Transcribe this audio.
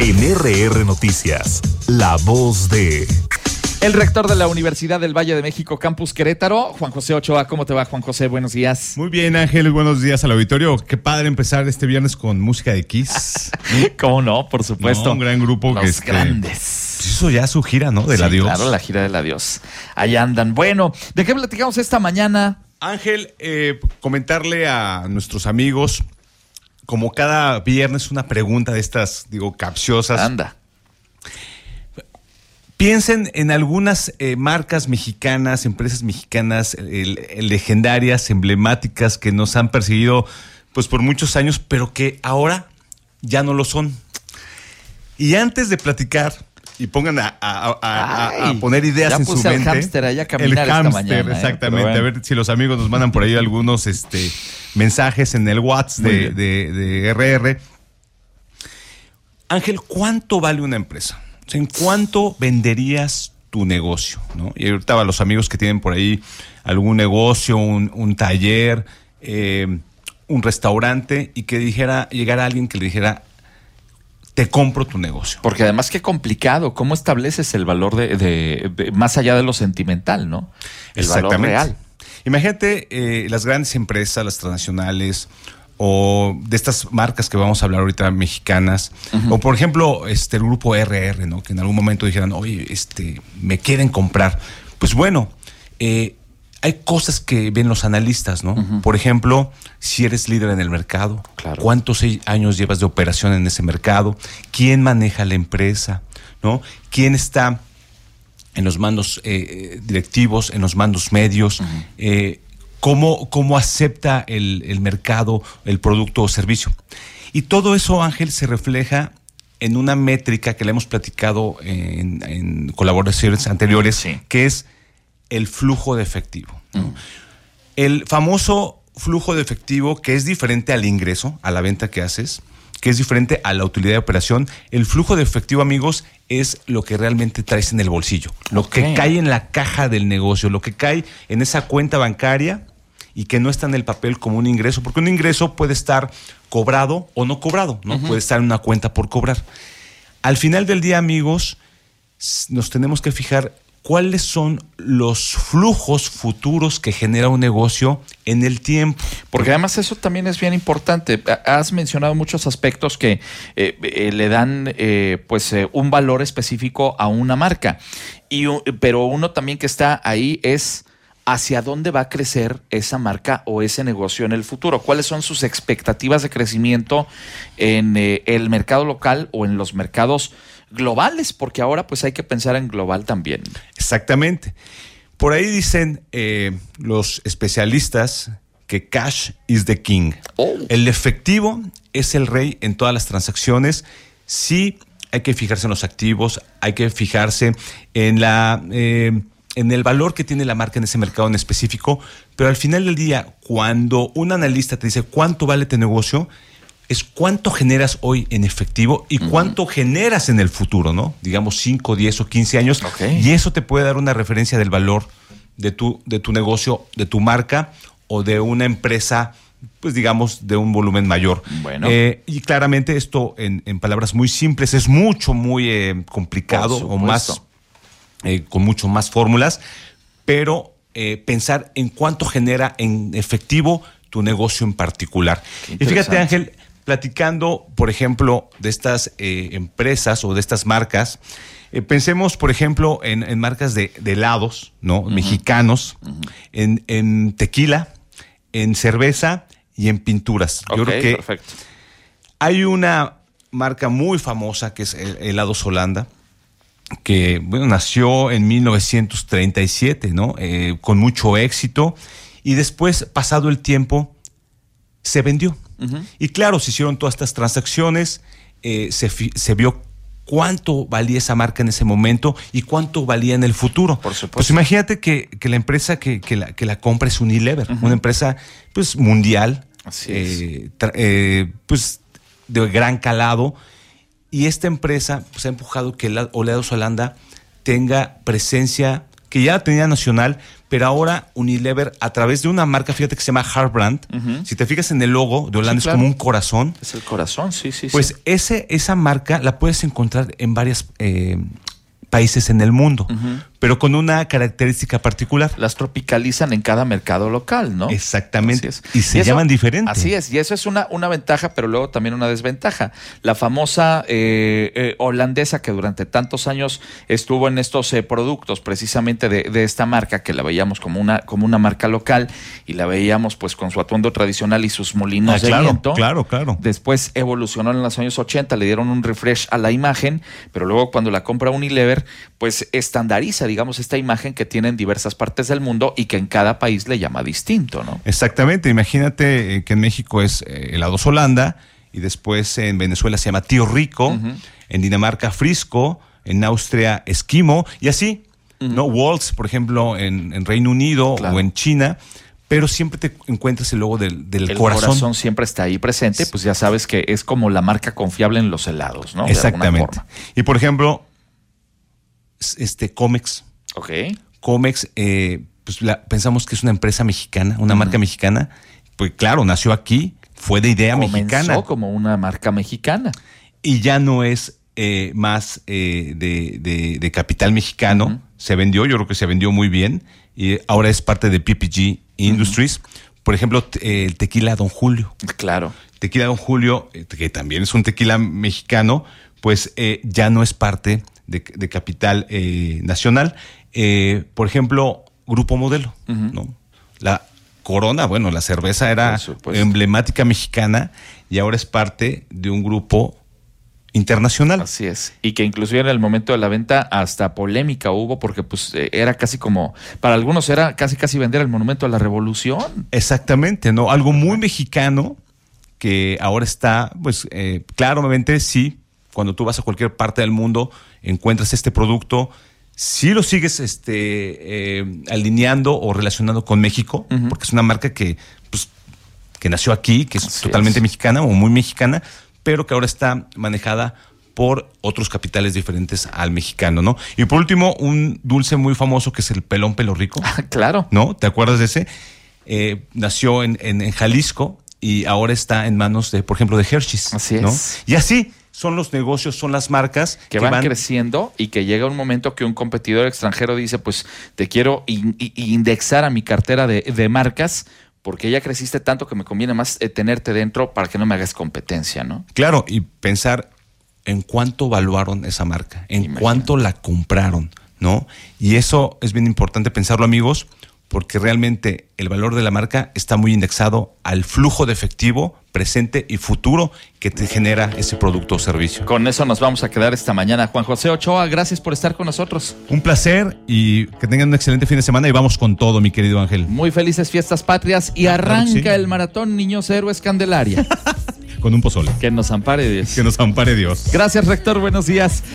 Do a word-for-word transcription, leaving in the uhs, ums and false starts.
En R R Noticias, la voz de... El rector de la Universidad del Valle de México, Campus Querétaro, Juan José Ochoa. ¿Cómo te va, Juan José? Buenos días. Muy bien, Ángel. Buenos días al auditorio. Qué padre empezar este viernes con música de Kiss. ¿Cómo no? Por supuesto. No, un gran grupo. Los que este, grandes. Pues hizo ya su gira, ¿no? Del sí, adiós. Claro, la gira del adiós. Ahí andan. Bueno, ¿de qué platicamos esta mañana? Ángel, eh, comentarle a nuestros amigos, como cada viernes, una pregunta de estas, digo, capciosas. Anda. Piensen en algunas eh, marcas mexicanas, empresas mexicanas eh, legendarias, emblemáticas, que nos han perseguido pues por muchos años, pero que ahora ya no lo son. Y antes de platicar, y pongan a, a, a, Ay, a poner ideas en su mente. El hámster allá a caminar el hámster, esta mañana. Exactamente. Eh, bueno. A ver si los amigos nos mandan por ahí algunos este, mensajes en el WhatsApp de, de, de R R. Ángel, ¿cuánto vale una empresa? O sea, ¿en cuánto venderías tu negocio? ¿No? Y ahorita a los amigos que tienen por ahí algún negocio, un, un taller, eh, un restaurante, y que dijera, llegara alguien que le dijera, te compro tu negocio. Porque además qué complicado, ¿cómo estableces el valor de, de, de más allá de lo sentimental, ¿no? El valor real. Imagínate eh, las grandes empresas, las transnacionales, o de estas marcas que vamos a hablar ahorita mexicanas, uh-huh. o por ejemplo este el grupo R R, ¿no? Que en algún momento dijeran, oye, este, me quieren comprar. Pues bueno, eh, hay cosas que ven los analistas, ¿no? Uh-huh. Por ejemplo, si eres líder en el mercado, claro. ¿Cuántos años llevas de operación en ese mercado? ¿Quién maneja la empresa? ¿No? ¿Quién está en los mandos eh, directivos, en los mandos medios? Uh-huh. Eh, ¿Cómo, cómo acepta el, el mercado el producto o servicio? Y todo eso, Ángel, se refleja en una métrica que le hemos platicado en, en colaboraciones anteriores, sí. que es el flujo de efectivo. ¿No? Mm. El famoso flujo de efectivo, que es diferente al ingreso, a la venta que haces, que es diferente a la utilidad de operación. El flujo de efectivo, amigos, es lo que realmente traes en el bolsillo, lo okay. que cae en la caja del negocio, lo que cae en esa cuenta bancaria y que no está en el papel como un ingreso, porque un ingreso puede estar cobrado o no cobrado, ¿no? Uh-huh. Puede estar en una cuenta por cobrar. Al final del día, amigos, nos tenemos que fijar cuáles son los flujos futuros que genera un negocio en el tiempo. Porque además eso también es bien importante. Has mencionado muchos aspectos que eh, eh, le dan eh, pues eh, un valor específico a una marca. Y, pero uno también que está ahí es hacia dónde va a crecer esa marca o ese negocio en el futuro. ¿Cuáles son sus expectativas de crecimiento en eh, el mercado local o en los mercados globales? Porque ahora pues hay que pensar en global también. Exactamente. Por ahí dicen eh, los especialistas que cash is the king. Oh. El efectivo es el rey en todas las transacciones. Sí, hay que fijarse en los activos, hay que fijarse en la... Eh, en el valor que tiene la marca en ese mercado en específico, pero al final del día, cuando un analista te dice cuánto vale tu negocio, es cuánto generas hoy en efectivo y uh-huh. cuánto generas en el futuro, ¿no? Digamos cinco, diez o quince años, okay. y eso te puede dar una referencia del valor de tu, de tu negocio, de tu marca o de una empresa, pues digamos, de un volumen mayor. Bueno. Eh, y claramente esto, en, en palabras muy simples, es mucho, muy eh, complicado o más... Eh, con mucho más fórmulas, pero eh, pensar en cuánto genera en efectivo tu negocio en particular. Y fíjate, Ángel, platicando, por ejemplo, de estas eh, empresas o de estas marcas, eh, pensemos, por ejemplo, en, en marcas de, de helados, ¿no? Uh-huh. Mexicanos, uh-huh. en, en tequila, en cerveza y en pinturas. Okay, Yo creo que perfecto. Hay una marca muy famosa que es Helados Holanda, que bueno, nació en mil novecientos treinta y siete, ¿no? Eh, con mucho éxito, y después, pasado el tiempo, se vendió. Uh-huh. Y claro, se hicieron todas estas transacciones, eh, se, fi- se vio cuánto valía esa marca en ese momento y cuánto valía en el futuro. Por supuesto. Pues imagínate que, que la empresa que, que, la, que la compra es Unilever, uh-huh. una empresa pues mundial, Así eh, es. tra- eh, pues de gran calado. Y esta empresa pues, ha empujado que Helados Holanda tenga presencia que ya tenía nacional, pero ahora Unilever, a través de una marca, fíjate que se llama Heartbrand, uh-huh. si te fijas en el logo de Holanda, sí, claro. es como un corazón. Es el corazón, sí, sí. Pues sí. Ese, esa marca la puedes encontrar en varios eh, países en el mundo, uh-huh. pero con una característica particular. Las tropicalizan en cada mercado local, ¿no? Exactamente. Y se y eso, llaman diferente. Así es, y eso es una, una ventaja, pero luego también una desventaja. La famosa eh, eh, holandesa que durante tantos años estuvo en estos eh, productos, precisamente de, de esta marca, que la veíamos como una, como una marca local, y la veíamos pues con su atuendo tradicional y sus molinos ah, de claro, viento. Claro, claro. Después evolucionó en los años ochenta, le dieron un refresh a la imagen, pero luego cuando la compra Unilever, pues estandariza, digamos, esta imagen que tiene en diversas partes del mundo y que en cada país le llama distinto, ¿no? Exactamente. Imagínate eh, que en México es eh, helados Holanda, y después en Venezuela se llama Tío Rico, uh-huh. en Dinamarca Frisco, en Austria Esquimo, y así, uh-huh. ¿no? Waltz, por ejemplo, en, en Reino Unido, claro. o en China, pero siempre te encuentras el logo del, del el corazón. El corazón siempre está ahí presente, pues ya sabes que es como la marca confiable en los helados, ¿no? Exactamente. Y por ejemplo, este Comex. Ok. Comex, eh, pues la, pensamos que es una empresa mexicana, una uh-huh. marca mexicana. Pues claro, nació aquí, fue de idea Comenzó mexicana. Comenzó como una marca mexicana. Y ya no es eh, más eh, de, de, de capital mexicano. Uh-huh. Se vendió, yo creo que se vendió muy bien. Y ahora es parte de P P G Industries. Uh-huh. Por ejemplo, te, el tequila Don Julio. Claro. Tequila Don Julio, que también es un tequila mexicano, pues eh, ya no es parte de, de capital eh, nacional. Eh, por ejemplo, Grupo Modelo, uh-huh. ¿no? La Corona, bueno, la cerveza era emblemática mexicana y ahora es parte de un grupo internacional. Así es. Y que inclusive en el momento de la venta hasta polémica hubo, porque pues era casi como, para algunos era casi casi vender el monumento a la revolución. Exactamente, ¿no? Algo muy mexicano que ahora está, pues, eh, claramente sí, cuando tú vas a cualquier parte del mundo encuentras este producto. Si lo sigues este, eh, alineando o relacionando con México, uh-huh. porque es una marca que, pues, que nació aquí, que es Así totalmente es. mexicana o muy mexicana, pero que ahora está manejada por otros capitales diferentes al mexicano, ¿no? Y por último, un dulce muy famoso que es el Pelón Pelo Rico. Claro. ¿No? ¿Te acuerdas de ese? Eh, nació en, en, en Jalisco y ahora está en manos de, por ejemplo, de Hershey's. Así es. ¿no? Y así son los negocios, son las marcas que, que van, van creciendo y que llega un momento que un competidor extranjero dice, pues te quiero in, in, indexar a mi cartera de, de marcas porque ya creciste tanto que me conviene más eh, tenerte dentro para que no me hagas competencia, ¿no? Claro, y pensar en cuánto valuaron esa marca, en Imagínate. cuánto la compraron, ¿no? Y eso es bien importante pensarlo, amigos, porque realmente el valor de la marca está muy indexado al flujo de efectivo presente y futuro que te genera ese producto o servicio. Con eso nos vamos a quedar esta mañana. Juan José Ochoa, gracias por estar con nosotros. Un placer y que tengan un excelente fin de semana y vamos con todo, mi querido Ángel. Muy felices fiestas patrias y arranca claro, sí. el maratón Niños Héroes Candelaria. Con un pozole. Que nos ampare Dios. Que nos ampare Dios. Gracias, rector. Buenos días.